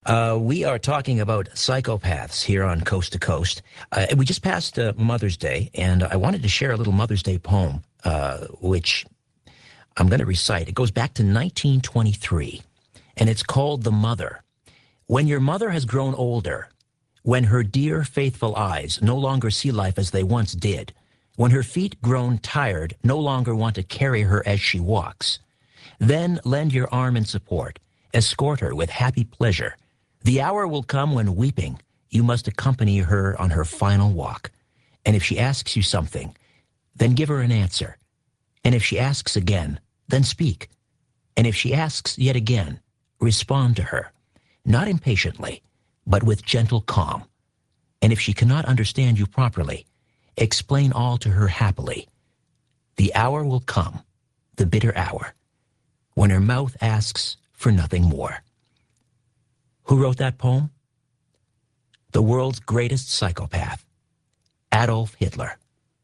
We are talking about psychopaths here on Coast to Coast. We just passed Mother's Day, and I wanted to share a little Mother's Day poem, which I'm going to recite. It goes back to 1923, and it's called The Mother. When your mother has grown older, when her dear, faithful eyes no longer see life as they once did, when her feet grown tired no longer want to carry her as she walks, then lend your arm in support, escort her with happy pleasure. The hour will come when, weeping, you must accompany her on her final walk. And if she asks you something, then give her an answer. And if she asks again, then speak. And if she asks yet again, respond to her, not impatiently, but with gentle calm. And if she cannot understand you properly, explain all to her happily. The hour will come, the bitter hour, when her mouth asks for nothing more. Who wrote that poem? The world's greatest psychopath, Adolf Hitler.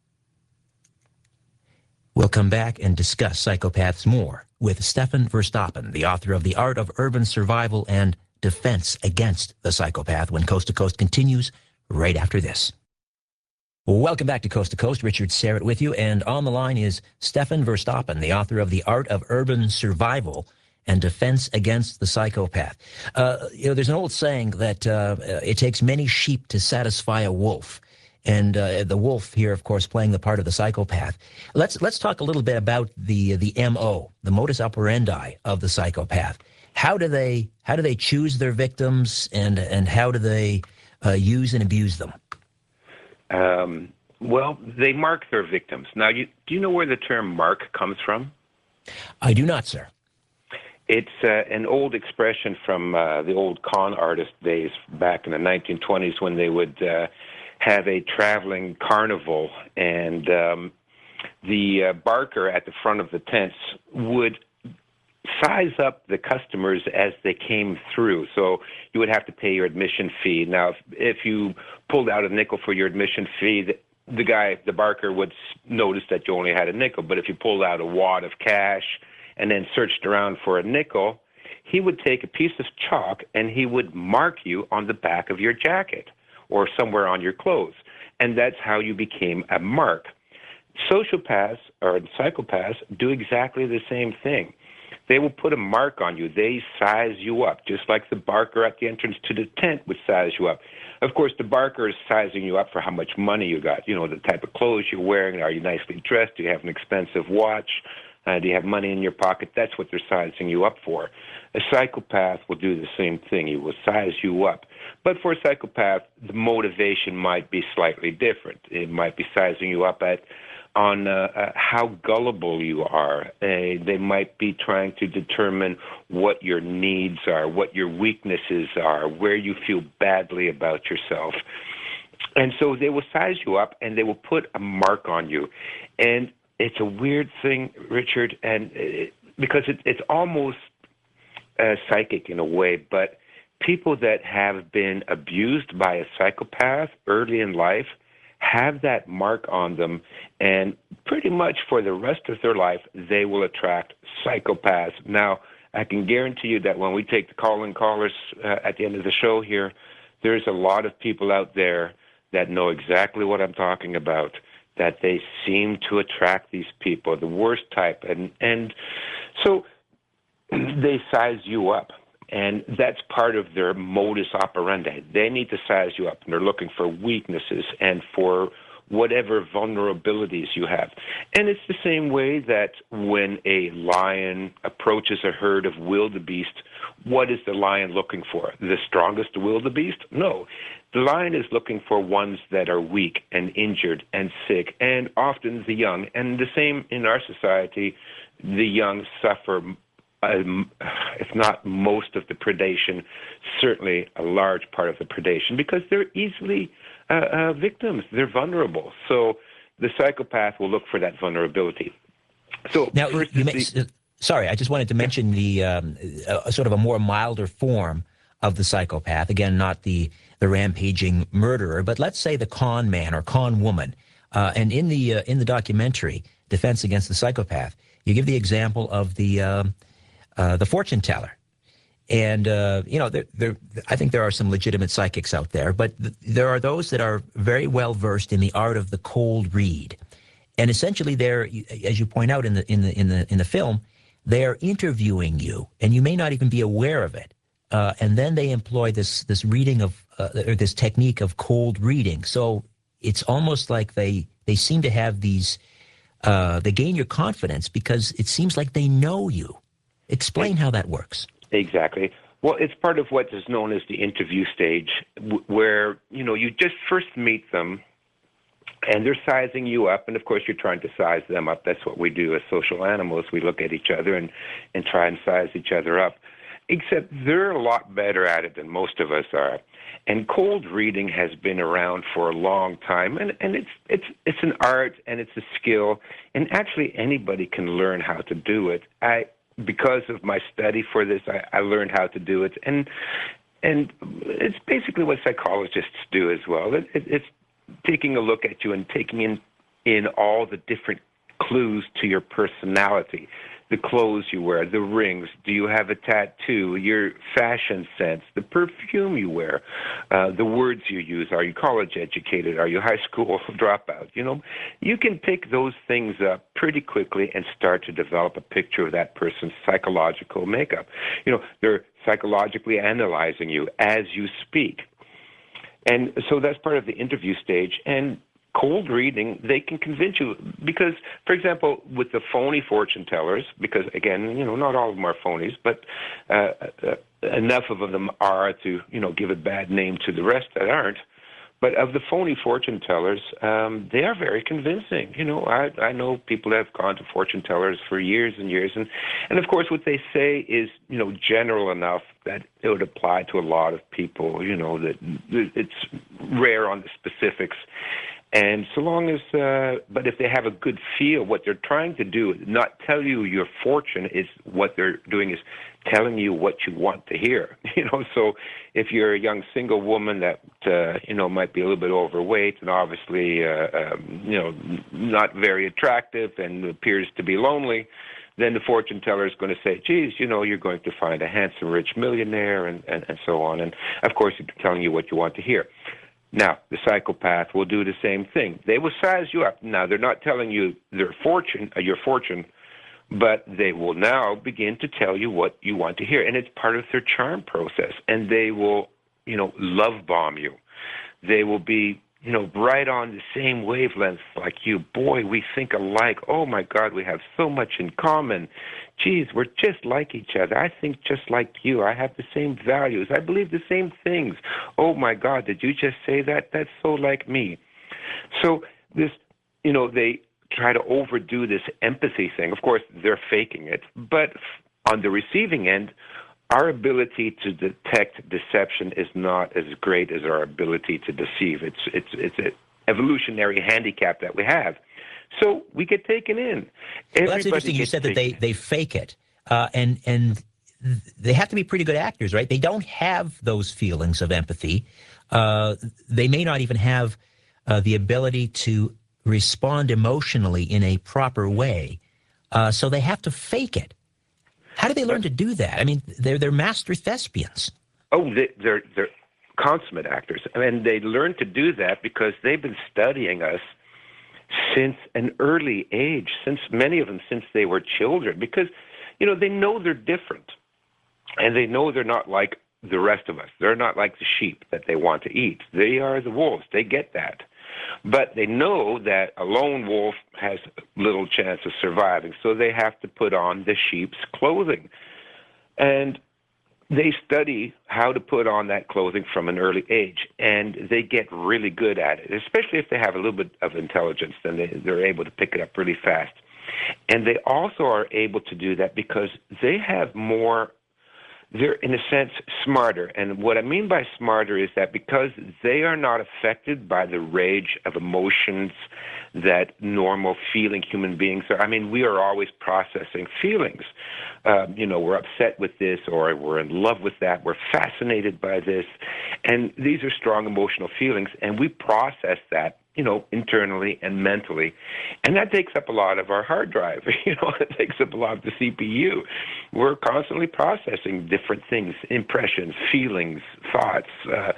We'll come back and discuss psychopaths more with Stefan Verstappen, the author of The Art of Urban Survival and Defense Against the Psychopath, when Coast to Coast continues right after this. Welcome back to Coast. Richard Serrett with you, and on the line is Stefan Verstappen, the author of The Art of Urban Survival and Defense Against the Psychopath. There's an old saying that it takes many sheep to satisfy a wolf. And the wolf here, of course, playing the part of the psychopath. Let's talk a little bit about the MO, the modus operandi of the psychopath. How do they choose their victims, and how do they use and abuse them? Well, they mark their victims. Now, do you know where the term mark comes from? I do not, sir. It's an old expression from the old con artist days back in the 1920s, when they would have a traveling carnival, and the barker at the front of the tents would size up the customers as they came through. So you would have to pay your admission fee. Now, if you pulled out a nickel for your admission fee, the barker would notice that you only had a nickel. But if you pulled out a wad of cash and then searched around for a nickel, he would take a piece of chalk and he would mark you on the back of your jacket or somewhere on your clothes. And that's how you became a mark. Sociopaths or psychopaths do exactly the same thing. They will put a mark on you. They size you up, just like the barker at the entrance to the tent would size you up. Of course, the barker is sizing you up for how much money you got, the type of clothes you're wearing. Are you nicely dressed? Do you have an expensive watch? Do you have money in your pocket? That's what they're sizing you up for. A psychopath will do the same thing. He will size you up. But for a psychopath, the motivation might be slightly different. It might be sizing you up on how gullible you are. They might be trying to determine what your needs are, what your weaknesses are, where you feel badly about yourself. And so they will size you up, and they will put a mark on you. And it's a weird thing, Richard, and because it's almost psychic in a way, but people that have been abused by a psychopath early in life have that mark on them, and pretty much for the rest of their life, they will attract psychopaths. Now, I can guarantee you that when we take the call-in callers at the end of the show here, there's a lot of people out there that know exactly what I'm talking about, that they seem to attract these people, the worst type. And so they size you up. And that's part of their modus operandi. They need to size you up, and they're looking for weaknesses and for whatever vulnerabilities you have. And it's the same way that when a lion approaches a herd of wildebeest, what is the lion looking for? The strongest wildebeest? No. The lion is looking for ones that are weak and injured and sick, and often the young. And the same in our society, the young suffer, if not most of the predation, certainly a large part of the predation, because they're easily victims. They're vulnerable. So the psychopath will look for that vulnerability. So now, sorry, I just wanted to mention the sort of a more milder form of the psychopath. Again, not the rampaging murderer, but let's say the con man or con woman. And in the documentary Defense Against the Psychopath, you give the example of the fortune teller. And I think there are some legitimate psychics out there, but there are those that are very well versed in the art of the cold read. And essentially, they're, as you point out in the film, they are interviewing you, and you may not even be aware of it. And then they employ this reading of or this technique of cold reading. So it's almost like they seem to have these. They gain your confidence because it seems like they know you. Explain how that works. Exactly. Well, it's part of what is known as the interview stage, where you just first meet them, and they're sizing you up, and of course you're trying to size them up. That's what we do as social animals. We look at each other and try and size each other up. Except they're a lot better at it than most of us are. And cold reading has been around for a long time, and it's an art and it's a skill, and actually anybody can learn how to do it. Because of my study for this, I learned how to do it, and it's basically what psychologists do as well. It's taking a look at you and taking in all the different clues to your personality. The clothes you wear, the rings, do you have a tattoo, your fashion sense, the perfume you wear, the words you use, are you college educated, are you high school dropout? You can pick those things up pretty quickly and start to develop a picture of that person's psychological makeup. They're psychologically analyzing you as you speak. And so that's part of the interview stage. And cold reading, they can convince you because, for example, with the phony fortune tellers, because again, not all of them are phonies, but enough of them are to, give a bad name to the rest that aren't. But of the phony fortune tellers, they are very convincing. I know people that have gone to fortune tellers for years and years, and of course what they say is, general enough that it would apply to a lot of people. That it's rare on the specifics. And so long as, but if they have a good feel, what they're trying to do, not tell you your fortune, is what they're doing is telling you what you want to hear. So if you're a young single woman that, might be a little bit overweight and obviously, not very attractive and appears to be lonely, then the fortune teller is going to say, geez, you're going to find a handsome, rich millionaire and so on. And of course, they're telling you what you want to hear. Now, the psychopath will do the same thing. They will size you up. Now, they're not telling you your fortune, but they will now begin to tell you what you want to hear. And it's part of their charm process. And they will, love bomb you. They will be, right on the same wavelength like you. Boy, we think alike. Oh, my God, we have so much in common. Geez, we're just like each other. I think just like you. I have the same values. I believe the same things. Oh, my God, did you just say that? That's so like me. So this, they try to overdo this empathy thing. Of course, they're faking it. But on the receiving end, our ability to detect deception is not as great as our ability to deceive. It's an evolutionary handicap that we have. So we get taken in. Well, that's interesting. You said that they fake it, and they have to be pretty good actors, right? They don't have those feelings of empathy. They may not even have the ability to respond emotionally in a proper way. So they have to fake it. How do they learn to do that? I mean, they're master thespians. Oh, they're consummate actors. And they learn to do that because they've been studying us since an early age, many of them since they were children, because, they know they're different. And they know they're not like the rest of us. They're not like the sheep that they want to eat. They are the wolves. They get that. But they know that a lone wolf has little chance of surviving, so they have to put on the sheep's clothing. And they study how to put on that clothing from an early age, and they get really good at it, especially if they have a little bit of intelligence. Then they're able to pick it up really fast. And they also are able to do that because they have more. They're, in a sense, smarter. And what I mean by smarter is that because they are not affected by the rage of emotions that normal feeling human beings are. I mean, we are always processing feelings. We're upset with this, or we're in love with that. We're fascinated by this. And these are strong emotional feelings, and we process that internally and mentally. And that takes up a lot of our hard drive. It takes up a lot of the CPU. We're constantly processing different things, impressions, feelings, thoughts.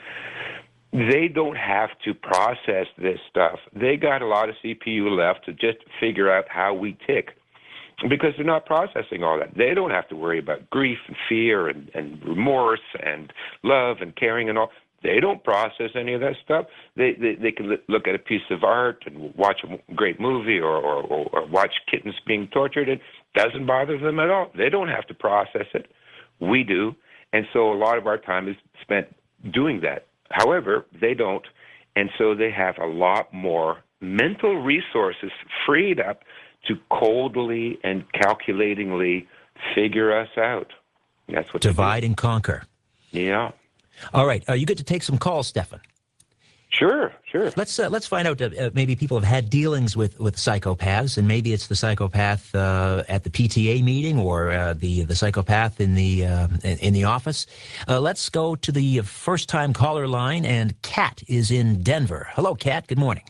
They don't have to process this stuff. They got a lot of CPU left to just figure out how we tick, because they're not processing all that. They don't have to worry about grief and fear and remorse and love and caring and all. They don't process any of that stuff. They can look at a piece of art and watch a great movie or watch kittens being tortured. It doesn't bother them at all. They don't have to process it. We do. And so a lot of our time is spent doing that. However, they don't. And so they have a lot more mental resources freed up to coldly and calculatingly figure us out. That's what divide and conquer. Yeah. All right. You get to take some calls, Stefan. Sure. Let's find out. Maybe people have had dealings with psychopaths, and maybe it's the psychopath at the PTA meeting or the psychopath in the office. Let's go to the first-time caller line, and Kat is in Denver. Hello, Kat. Good morning.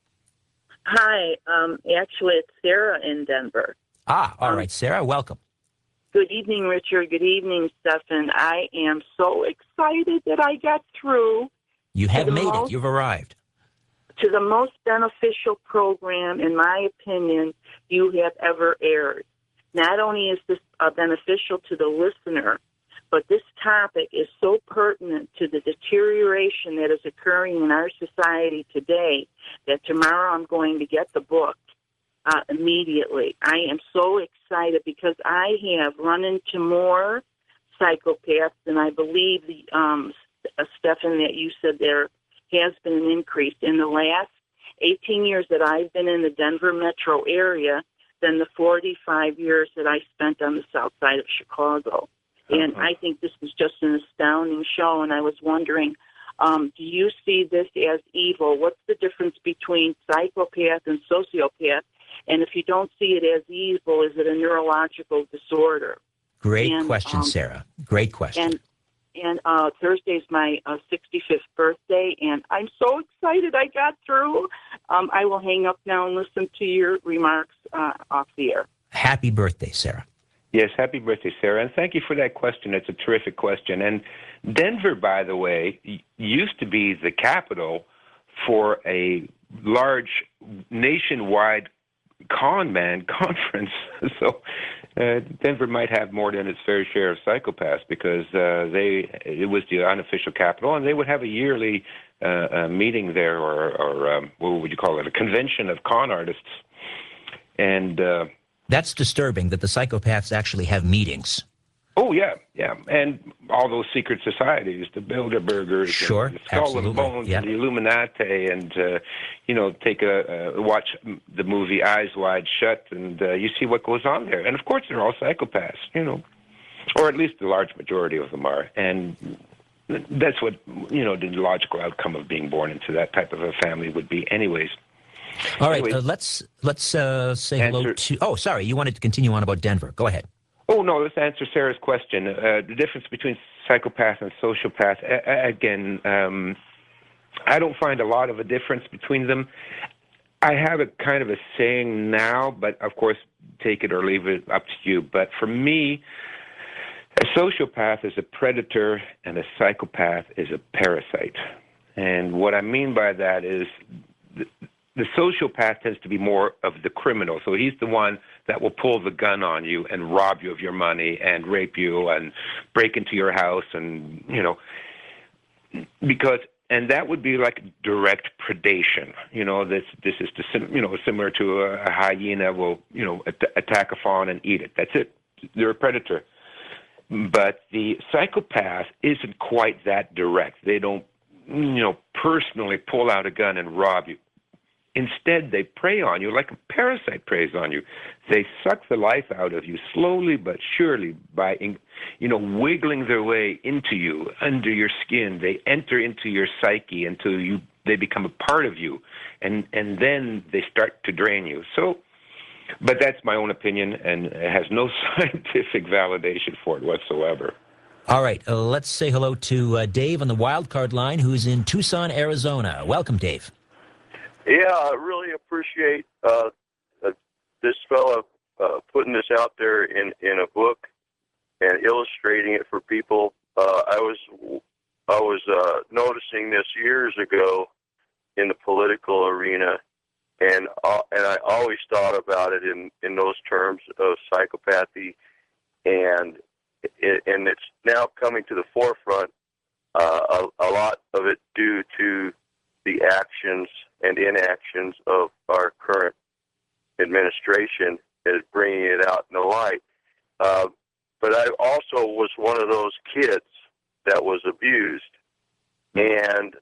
Hi. Actually, it's Sarah in Denver. All right, Sarah. Welcome. Good evening, Richard. Good evening, Stefan. I am so excited that I got through. You have made it. You've arrived. To the most beneficial program, in my opinion, you have ever aired. Not only is this beneficial to the listener, but this topic is so pertinent to the deterioration that is occurring in our society today that tomorrow I'm going to get the book immediately. I am so excited because I have run into more psychopaths, and I believe Stefan, that you said there has been an increase in the last 18 years that I've been in the Denver metro area than the 45 years that I spent on the south side of Chicago. And I think this is just an astounding show, and I was wondering, do you see this as evil? What's the difference between psychopath and sociopath? And if you don't see it as evil, is it a neurological disorder? Great question, Sarah. Great question. And Thursday's my 65th birthday, and I'm so excited I got through. I will hang up now and listen to your remarks off the air. Happy birthday, Sarah. Yes, happy birthday, Sarah. And thank you for that question. It's a terrific question. And Denver, by the way, used to be the capital for a large nationwide con man conference. So Denver might have more than its fair share of psychopaths because it was the unofficial capital, and they would have a yearly meeting there, or what would you call it, a convention of con artists. And that's disturbing that the psychopaths actually have meetings. Oh, yeah. And all those secret societies, the Bilderbergers, sure, the Skull and Bones, the Illuminati, and, watch the movie Eyes Wide Shut, and you see what goes on there. And, of course, they're all psychopaths, or at least the large majority of them are. And that's what, the logical outcome of being born into that type of a family would be anyways. All right, let's say hello to... Oh, sorry, you wanted to continue on about Denver. Go ahead. Oh, no, let's answer Sarah's question. The difference between psychopath and sociopath, again, I don't find a lot of a difference between them. I have a kind of a saying now, but of course, take it or leave it up to you. But for me, a sociopath is a predator and a psychopath is a parasite. And what I mean by that is the sociopath tends to be more of the criminal. So he's the one that will pull the gun on you and rob you of your money and rape you and break into your house and, and that would be like direct predation. This is similar to a hyena will, attack a fawn and eat it. That's it. They're a predator. But the psychopath isn't quite that direct. They don't, personally pull out a gun and rob you. Instead, they prey on you like a parasite preys on you. They suck the life out of you slowly but surely by, wiggling their way into you, under your skin. They enter into your psyche until they become a part of you, and then they start to drain you. So, but that's my own opinion, and it has no scientific validation for it whatsoever. All right, let's say hello to Dave on the wild card line, who's in Tucson, Arizona. Welcome, Dave. Yeah, I really appreciate this fella putting this out there in a book and illustrating it for people. I was noticing this years ago in the political arena, and I always thought about it in those terms of psychopathy, and it's now coming to the forefront. A lot of it due to the actions and inactions of our current administration is bringing it out in the light. But I also was one of those kids that was abused, and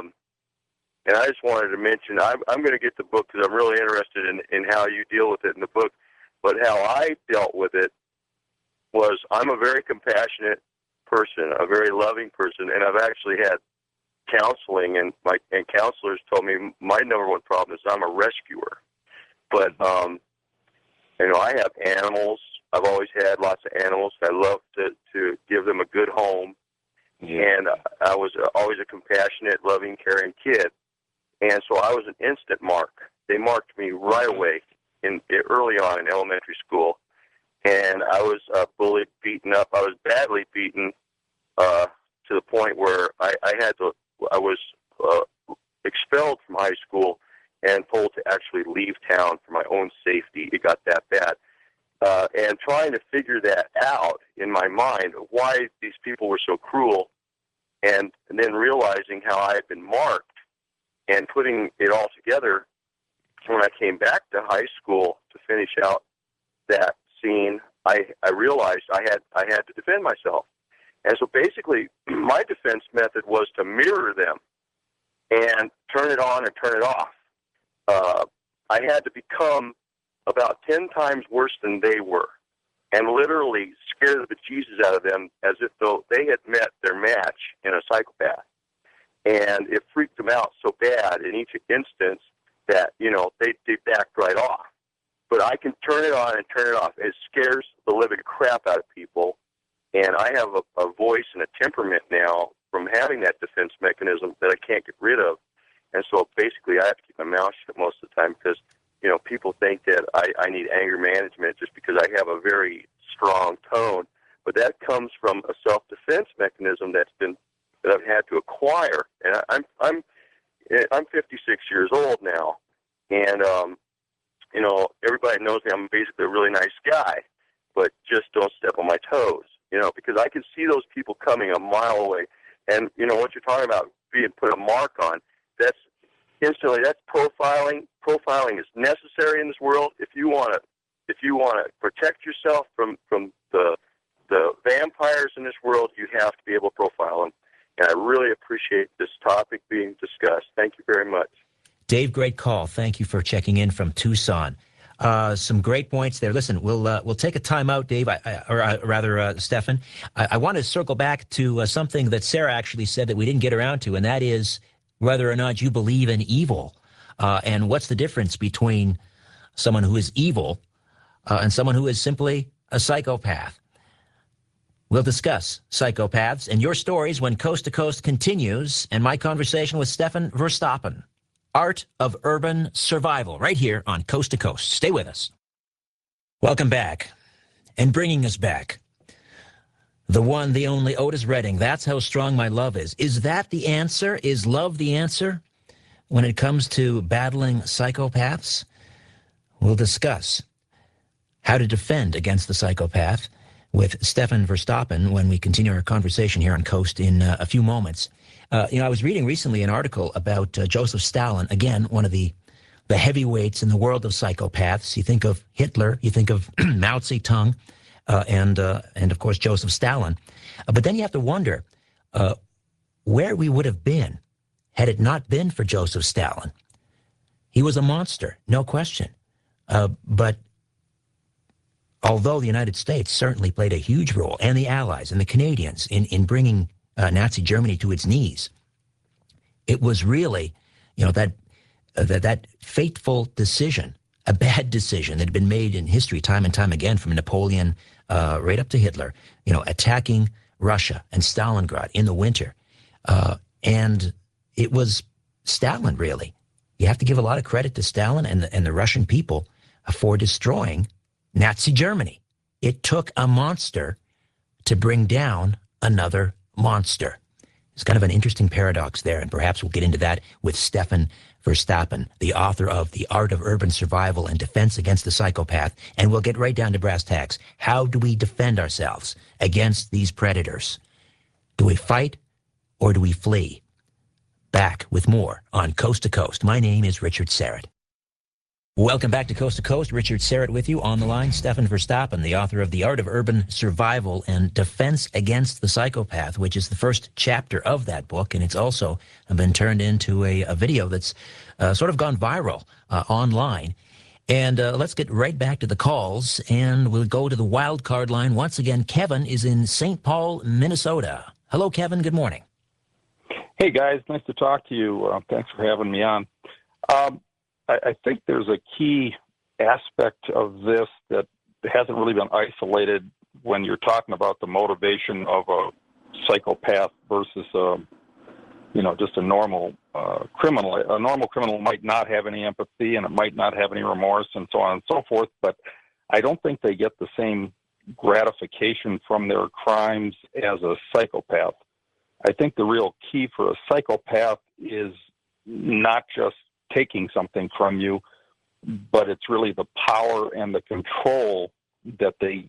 I just wanted to mention I'm going to get the book because I'm really interested in how you deal with it in the book. But how I dealt with it was I'm a very compassionate person, a very loving person, and I've actually had counseling, and counselors told me my number one problem is I'm a rescuer. But I have animals. I've always had lots of animals. I love to give them a good home, and I was always a compassionate, loving, caring kid. And so I was an instant mark. They marked me right away early on in elementary school, and I was bullied, beaten up. I was badly beaten to the point where I was expelled from high school and told to actually leave town for my own safety. It got that bad. And trying to figure that out in my mind, why these people were so cruel, and then realizing how I had been marked and putting it all together, when I came back to high school to finish out that scene, I realized I had to defend myself. And so basically, my defense method was to mirror them and turn it on and turn it off. I had to become about 10 times worse than they were, and literally scare the bejesus out of them as if though they had met their match in a psychopath. And it freaked them out so bad in each instance that, they backed right off. But I can turn it on and turn it off. It scares the living crap out of people. And I have a voice and a temperament now from having that defense mechanism that I can't get rid of. And so basically I have to keep my mouth shut most of the time because, people think that I need anger management just because I have a very strong tone. But that comes from a self-defense mechanism that I've had to acquire. And I'm 56 years old now. And, everybody knows me. I'm basically a really nice guy, but just don't step on my toes, because I can see those people coming a mile away. And, what you're talking about, being put a mark on, that's profiling. Profiling is necessary in this world. If you want to protect yourself from the vampires in this world, you have to be able to profile them. And I really appreciate this topic being discussed. Thank you very much. Dave, great call. Thank you for checking in from Tucson. Some great points there. Listen, we'll take a time out, Dave, Stefan. I want to circle back to something that Sarah actually said that we didn't get around to, and that is whether or not you believe in evil. And what's the difference between someone who is evil and someone who is simply a psychopath? We'll discuss psychopaths and your stories when Coast to Coast continues, and my conversation with Stefan Verstappen. Art of Urban Survival, right here on Coast to Coast. Stay with us. Welcome back. And bringing us back, the one, the only Otis Redding. That's how strong my love is. Is that the answer? Is love the answer when it comes to battling psychopaths? We'll discuss how to defend against the psychopath with Stefan Verstappen when we continue our conversation here on Coast in a few moments. I was reading recently an article about Joseph Stalin, again, one of the heavyweights in the world of psychopaths. You think of Hitler, you think of Mao Zedong, and of course Joseph Stalin. But then you have to wonder where we would have been had it not been for Joseph Stalin. He was a monster, no question. But although the United States certainly played a huge role, and the Allies and the Canadians in bringing Nazi Germany to its knees, it was really, that fateful decision, a bad decision that had been made in history time and time again, from Napoleon right up to Hitler, attacking Russia and Stalingrad in the winter. And it was Stalin, really, you have to give a lot of credit to Stalin and the Russian people for destroying Nazi Germany. It took a monster to bring down another monster. It's kind of an interesting paradox there, and perhaps we'll get into that with Stefan Verstappen, the author of The Art of Urban Survival and Defense Against the Psychopath, and we'll get right down to brass tacks. How do we defend ourselves against these predators? Do we fight or do we flee? Back with more on Coast to Coast. My name is Richard Syrett. Welcome back to Coast to Coast. Richard Syrett with you. On the line, Stefan Verstappen, the author of The Art of Urban Survival and Defense Against the Psychopath, which is the first chapter of that book, and it's also been turned into a video that's sort of gone viral online. And let's get right back to the calls, and we'll go to the wild card line. Once again, Kevin is in St. Paul, Minnesota. Hello, Kevin. Good morning. Hey, guys. Nice to talk to you. Thanks for having me on. I think there's a key aspect of this that hasn't really been isolated when you're talking about the motivation of a psychopath versus, just a normal criminal. A normal criminal might not have any empathy and it might not have any remorse and so on and so forth, but I don't think they get the same gratification from their crimes as a psychopath. I think the real key for a psychopath is not just taking something from you, but it's really the power and the control that they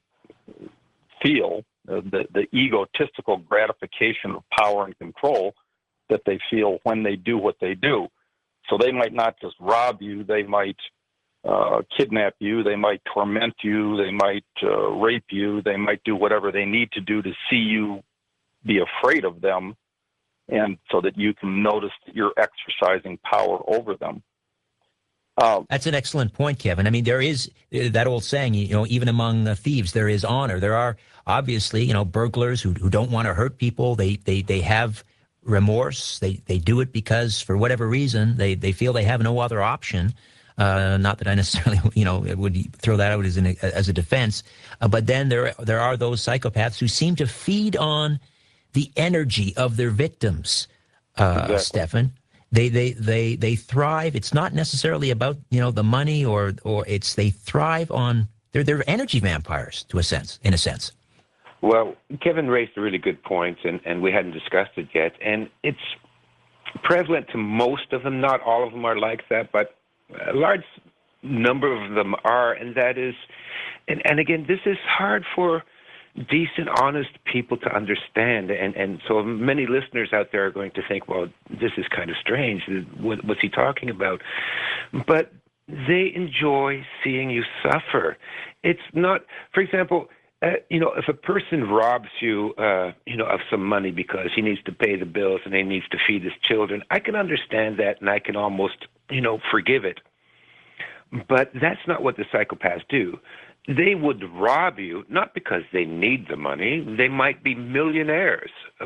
feel, the egotistical gratification of power and control that they feel when they do what they do. So they might not just rob you, they might kidnap you, they might torment you, they might rape you, they might do whatever they need to do to see you be afraid of them, and so that you can notice that you're exercising power over them. That's an excellent point, Kevin. I mean, there is that old saying, even among thieves, there is honor. There are obviously, burglars who don't want to hurt people. They have remorse. They do it because for whatever reason, they feel they have no other option. Not that I necessarily, would throw that out as a defense. But then there are those psychopaths who seem to feed on the energy of their victims, Exactly. Stefan. They thrive. It's not necessarily about the money or it's they thrive on they're energy vampires in a sense. Well, Kevin raised a really good point, and we hadn't discussed it yet. And it's prevalent to most of them. Not all of them are like that, but a large number of them are. And that is, and again, this is hard for decent, honest people to understand. And so many listeners out there are going to think, well, this is kind of strange. What's he talking about? But they enjoy seeing you suffer. It's not, for example, if a person robs you, of some money because he needs to pay the bills and he needs to feed his children, I can understand that and I can almost, forgive it. But that's not what the psychopaths do. They would rob you not because they need the money. They might be millionaires,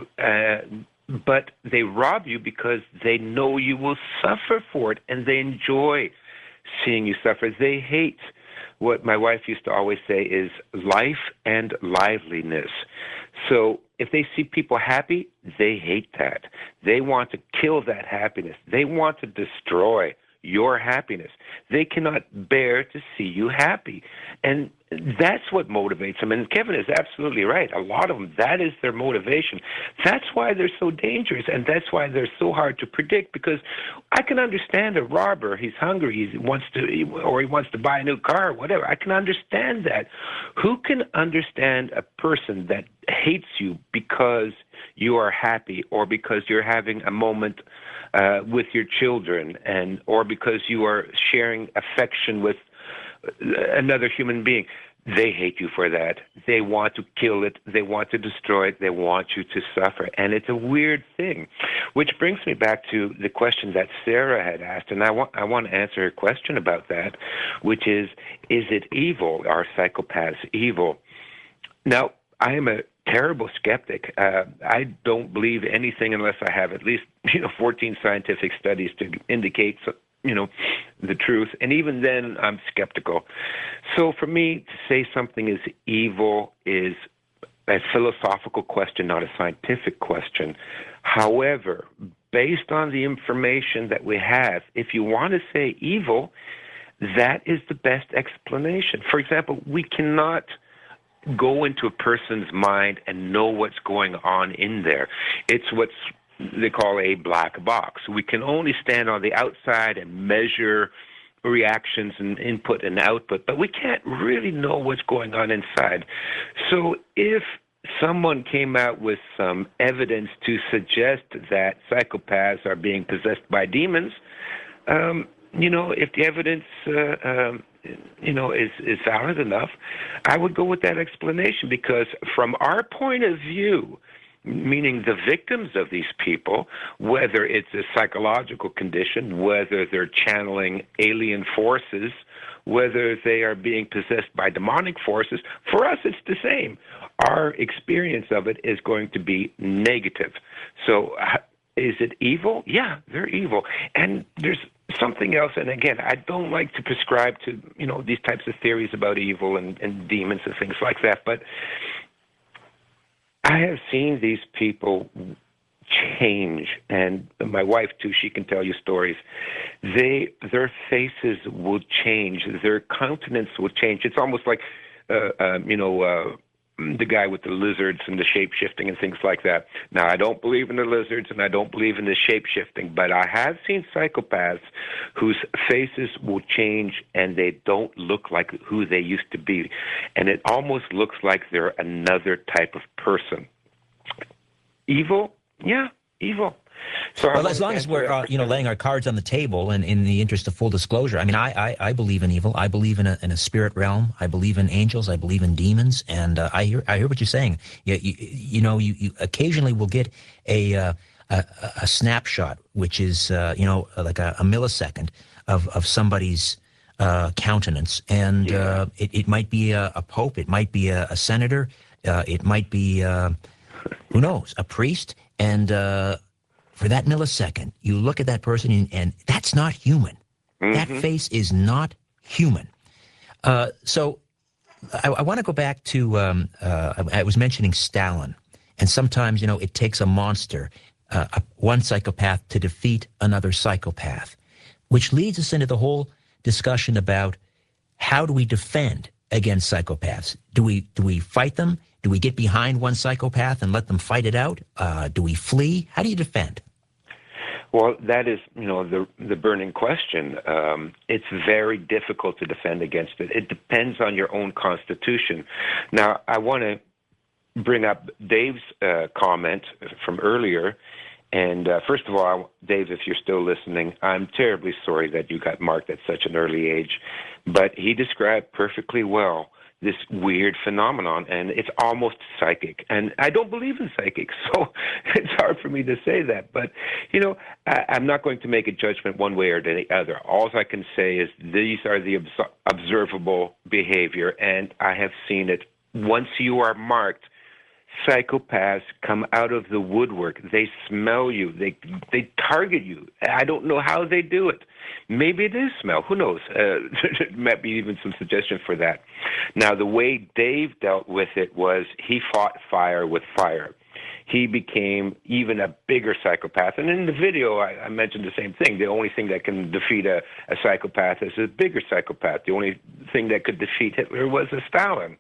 but they rob you because they know you will suffer for it, and they enjoy seeing you suffer. They hate what my wife used to always say is life and liveliness. So if they see people happy, they hate that. They want to kill that happiness. They want to destroy your happiness. They cannot bear to see you happy. And that's what motivates them. And Kevin is absolutely right. A lot of them, that is their motivation. That's why they're so dangerous, and that's why they're so hard to predict, because I can understand a robber. He's hungry. He wants to buy a new car, whatever. I can understand that. Who can understand a person that hates you because you are happy or because you're having a moment with your children, or because you are sharing affection with another human being? They hate you for that. They want to kill it. They want to destroy it. They want you to suffer. And it's a weird thing, which brings me back to the question that Sarah had asked, and I want to answer her question about that, which is it evil? Are psychopaths evil? Now, I am a terrible skeptic. I don't believe anything unless I have at least 14 scientific studies to indicate the truth, and even then I'm skeptical. So for me to say something is evil is a philosophical question, not a scientific question. However, based on the information that we have, if you want to say evil, that is the best explanation. For example, we cannot go into a person's mind and know what's going on in there. It's what's they call a black box. We can only stand on the outside and measure reactions and input and output, but we can't really know what's going on inside. So if someone came out with some evidence to suggest that psychopaths are being possessed by demons, if the evidence, is valid enough, I would go with that explanation, because from our point of view, meaning the victims of these people, whether it's a psychological condition, whether they're channeling alien forces, whether they are being possessed by demonic forces, for us it's the same. Our experience of it is going to be negative. So is it evil? Yeah, they're evil. And there's something else, and again, I don't like to prescribe to, these types of theories about evil and demons and things like that, but I have seen these people change, and my wife too, she can tell you stories. Their faces will change, their countenance will change. It's almost like, the guy with the lizards and the shape-shifting and things like that. Now, I don't believe in the lizards and I don't believe in the shape-shifting, but I have seen psychopaths whose faces will change and they don't look like who they used to be. And it almost looks like they're another type of person. Evil? Yeah, evil. So well, as long as we're laying our cards on the table, and in the interest of full disclosure, I mean, I believe in evil. I believe in a spirit realm. I believe in angels. I believe in demons. And I hear what you're saying. You occasionally will get a snapshot, which is like a millisecond of somebody's countenance, and it might be a pope, it might be a senator, it might be who knows, a priest, and for that millisecond, you look at that person and that's not human. Mm-hmm. That face is not human. So I want to go back to, I was mentioning Stalin, and sometimes, it takes a monster, one psychopath to defeat another psychopath, which leads us into the whole discussion about how do we defend against psychopaths? Do we fight them? Do we get behind one psychopath and let them fight it out? Do we flee? How do you defend? Well, that is, the burning question. It's very difficult to defend against it. It depends on your own constitution. Now, I want to bring up Dave's comment from earlier. And first of all, Dave, if you're still listening, I'm terribly sorry that you got marked at such an early age. But he described perfectly well this weird phenomenon, and it's almost psychic. And I don't believe in psychics, so it's hard for me to say that. But, I'm not going to make a judgment one way or the other. All I can say is these are the observable behavior, and I have seen it. Once you are marked, psychopaths come out of the woodwork. They smell you. They target you. I don't know how they do it. Maybe it is smell. Who knows? There might be even some suggestion for that. Now, the way Dave dealt with it was he fought fire with fire. He became even a bigger psychopath. And in the video, I mentioned the same thing. The only thing that can defeat a psychopath is a bigger psychopath. The only thing that could defeat Hitler was a Stalin.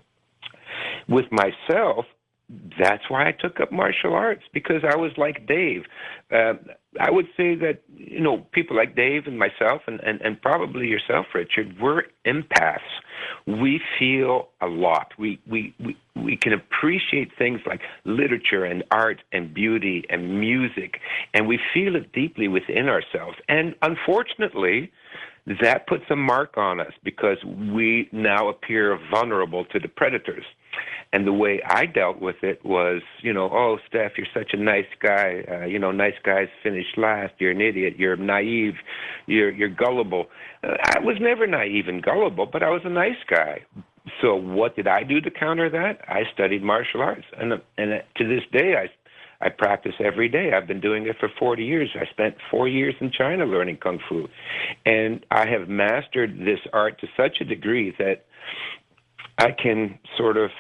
With myself, that's why I took up martial arts, because I was like Dave. I would say that, people like Dave and myself and probably yourself, Richard, we're empaths. We feel a lot. We can appreciate things like literature and art and beauty and music, and we feel it deeply within ourselves. And unfortunately, that puts a mark on us because we now appear vulnerable to the predators. And the way I dealt with it was, oh, Steph, you're such a nice guy. Nice guys finish last. You're an idiot. You're naive. You're gullible. I was never naive and gullible, but I was a nice guy. So what did I do to counter that? I studied martial arts. And to this day, I practice every day. I've been doing it for 40 years. I spent 4 years in China learning Kung Fu. And I have mastered this art to such a degree that I can sort of,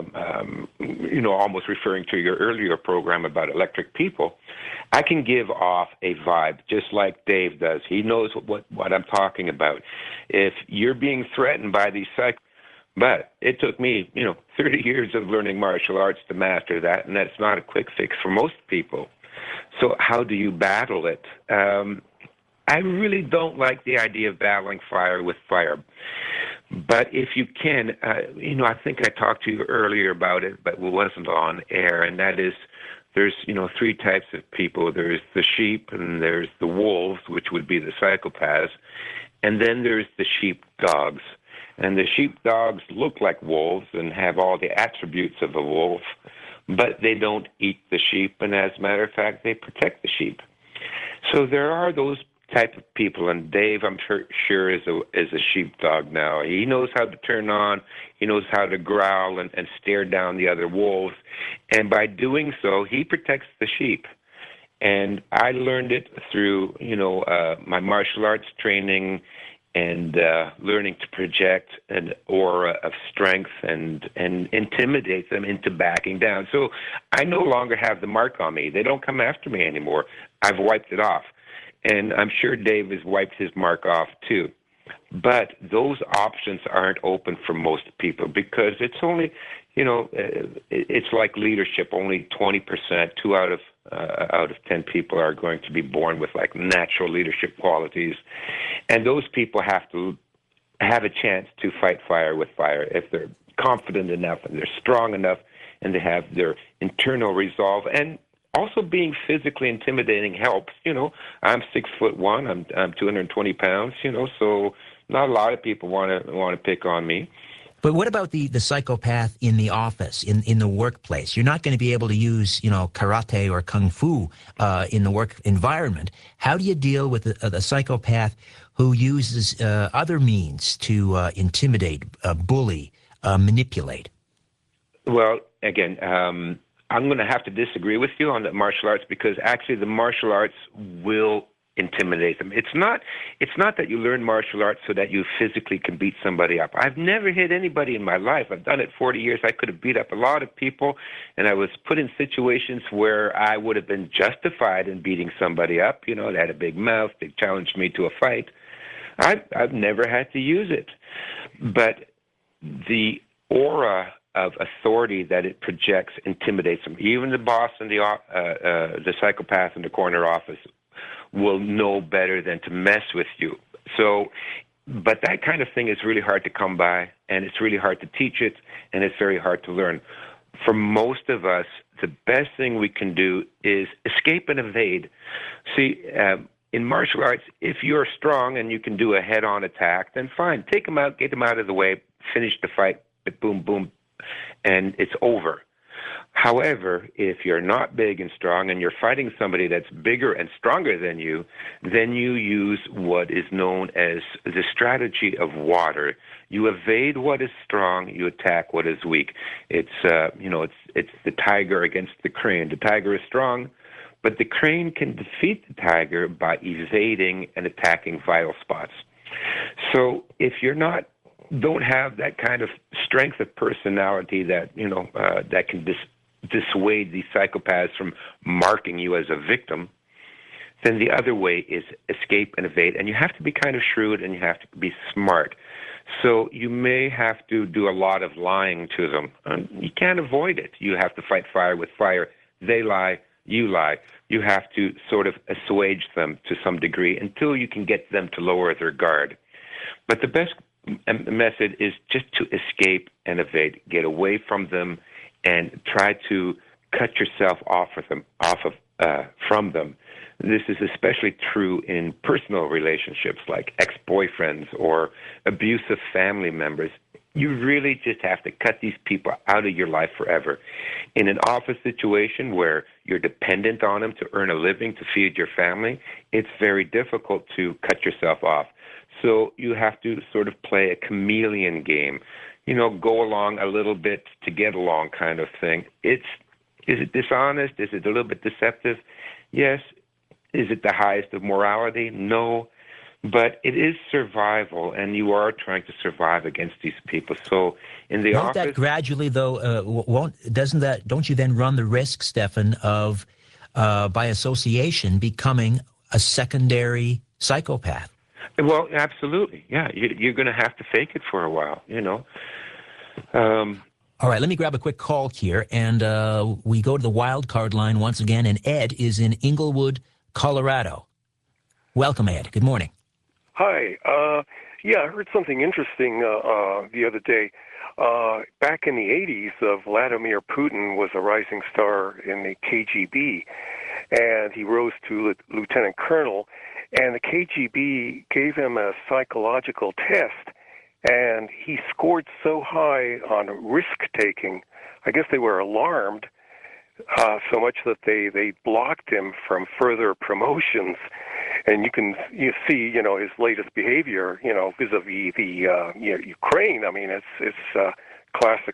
almost referring to your earlier program about electric people, I can give off a vibe just like Dave does. He knows what I'm talking about. If you're being threatened by these cycles, but it took me, 30 years of learning martial arts to master that, and that's not a quick fix for most people. So how do you battle it? I really don't like the idea of battling fire with fire. But if you can, I think I talked to you earlier about it, but it wasn't on air, and that is there's, three types of people. There's the sheep, and there's the wolves, which would be the psychopaths, and then there's the sheepdogs. And the sheepdogs look like wolves and have all the attributes of a wolf, but they don't eat the sheep, and as a matter of fact, they protect the sheep. So there are those type of people, and Dave, I'm sure is a sheepdog now. He knows how to turn on, he knows how to growl and stare down the other wolves, and by doing so, he protects the sheep. And I learned it through, my martial arts training and learning to project an aura of strength and intimidate them into backing down. So I no longer have the mark on me. They don't come after me anymore. I've wiped it off. And I'm sure Dave has wiped his mark off too. But those options aren't open for most people because it's only, it's like leadership. Only 20%, 2 out of 10 people are going to be born with like natural leadership qualities. And those people have to have a chance to fight fire with fire if they're confident enough and they're strong enough and they have their internal resolve. And also being physically intimidating helps. I'm 6'1", I'm 220 pounds, so not a lot of people want to pick on me. But what about the psychopath in the office, in the workplace? You're not going to be able to use, karate or kung fu in the work environment. How do you deal with the psychopath who uses other means to intimidate, bully, manipulate? Well, again, I'm going to have to disagree with you on the martial arts because actually the martial arts will intimidate them. It's not that you learn martial arts so that you physically can beat somebody up. I've never hit anybody in my life. I've done it 40 years. I could have beat up a lot of people, and I was put in situations where I would have been justified in beating somebody up. They had a big mouth. They challenged me to a fight. I've never had to use it. But the aura of authority that it projects intimidates them. Even the boss and the psychopath in the corner office will know better than to mess with you. So, but that kind of thing is really hard to come by, and it's really hard to teach it, and it's very hard to learn. For most of us, the best thing we can do is escape and evade. See, in martial arts, if you're strong and you can do a head-on attack, then fine. Take them out, get them out of the way, finish the fight, boom, boom, and it's over. However, if you're not big and strong and you're fighting somebody that's bigger and stronger than you, then you use what is known as the strategy of water. You evade what is strong, you attack what is weak. It's the tiger against the crane. The tiger is strong, but the crane can defeat the tiger by evading and attacking vital spots. So if you're don't have that kind of strength of personality that that can dissuade these psychopaths from marking you as a victim, then the other way is escape and evade. And you have to be kind of shrewd and you have to be smart. So you may have to do a lot of lying to them. You can't avoid it. You have to fight fire with fire. They lie, you lie. You have to sort of assuage them to some degree until you can get them to lower their guard. But the best method is just to escape and evade, get away from them, and try to cut yourself from them. This is especially true in personal relationships like ex-boyfriends or abusive family members. You really just have to cut these people out of your life forever. In an office situation where you're dependent on them to earn a living to feed your family, it's very difficult to cut yourself off. So you have to sort of play a chameleon game, go along a little bit to get along kind of thing. Is it dishonest? Is it a little bit deceptive? Yes. Is it the highest of morality? No. but it is survival, and you are trying to survive against these people. So in the Won't office, that gradually, though, don't you then run the risk, Stefan, of, by association, becoming a secondary psychopath? well, absolutely, yeah. You're going to have to fake it for a while, you know. All right, let me grab a quick call here, and we go to the wild card line once again, and Ed is in Inglewood, Colorado. Welcome, Ed. Good morning. Hi. Yeah, I heard something interesting the other day. Back in the 80s, Vladimir Putin was a rising star in the KGB, and he rose to lieutenant colonel, and the KGB gave him a psychological test, and he scored so high on risk-taking, I guess they were alarmed so much that they blocked him from further promotions. And you see, you know, his latest behavior, you know, vis-a-vis the Ukraine. I mean, it's classic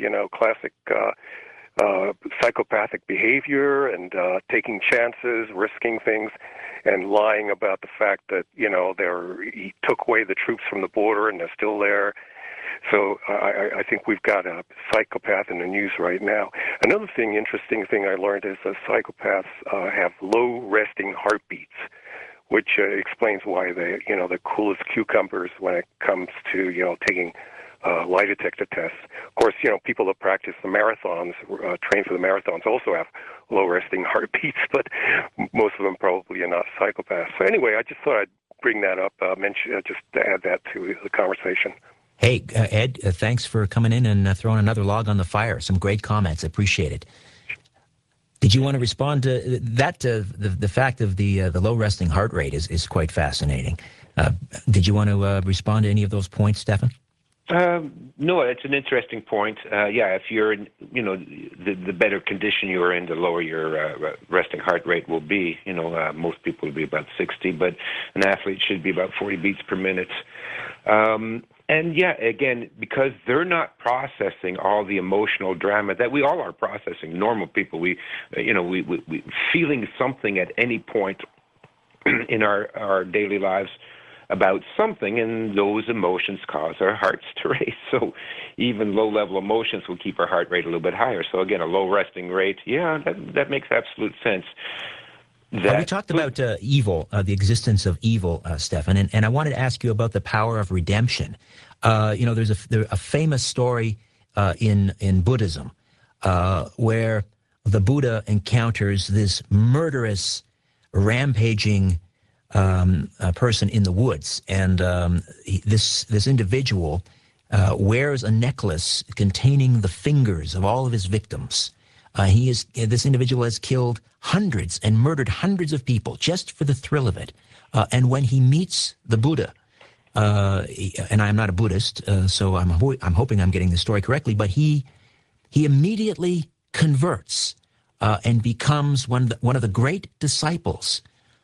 psychopathic behavior and taking chances, risking things, and lying about the fact that, you know, he took away the troops from the border and they're still there. So I think we've got a psychopath in the news right now. Another interesting thing I learned is that psychopaths have low resting heartbeats, which explains why they're cool as cucumbers when it comes to, you know, taking lie detector tests. Of course, you know, people that practice the marathons, train for the marathons, also have low resting heartbeats, but most of them probably are not psychopaths. So anyway, I just thought I'd bring that up, just to add that to the conversation. Hey, Ed, thanks for coming in and throwing another log on the fire. Some great comments. I appreciate it. Did you want to respond to that? The fact of the low resting heart rate is quite fascinating. Did you want to respond to any of those points, Stefan? No, it's an interesting point. Yeah, if you're in, you know, the better condition you're in, the lower your resting heart rate will be. You know, most people will be about 60, but an athlete should be about 40 beats per minute. And yeah, again, because they're not processing all the emotional drama that we all are processing. Normal people, we feeling something at any point in our daily lives about something, and those emotions cause our hearts to race. So even low-level emotions will keep our heart rate a little bit higher. So again, a low resting rate, yeah, that makes absolute sense. We talked about evil, the existence of evil, Stefan, and I wanted to ask you about the power of redemption. You know, there's a famous story in Buddhism where the Buddha encounters this murderous, rampaging person in the woods, and this individual wears a necklace containing the fingers of all of his victims. This individual has killed hundreds and murdered hundreds of people just for the thrill of it. And when he meets the Buddha, and I'm not a Buddhist, so I'm hoping I'm getting the story correctly, but he immediately converts and becomes one of the great disciples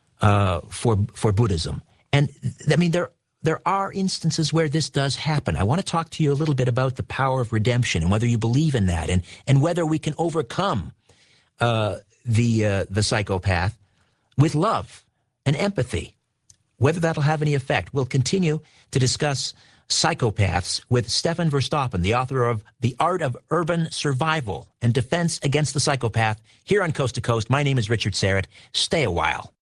for Buddhism. And I mean, there are instances where this does happen. I want to talk to you a little bit about the power of redemption and whether you believe in that, and whether we can overcome the psychopath with love and empathy, whether that'll have any effect. We'll continue to discuss psychopaths with Stefan Verstappen, the author of The Art of Urban Survival and Defense Against the Psychopath, here on Coast to Coast. My name is Richard Syrett. Stay a while.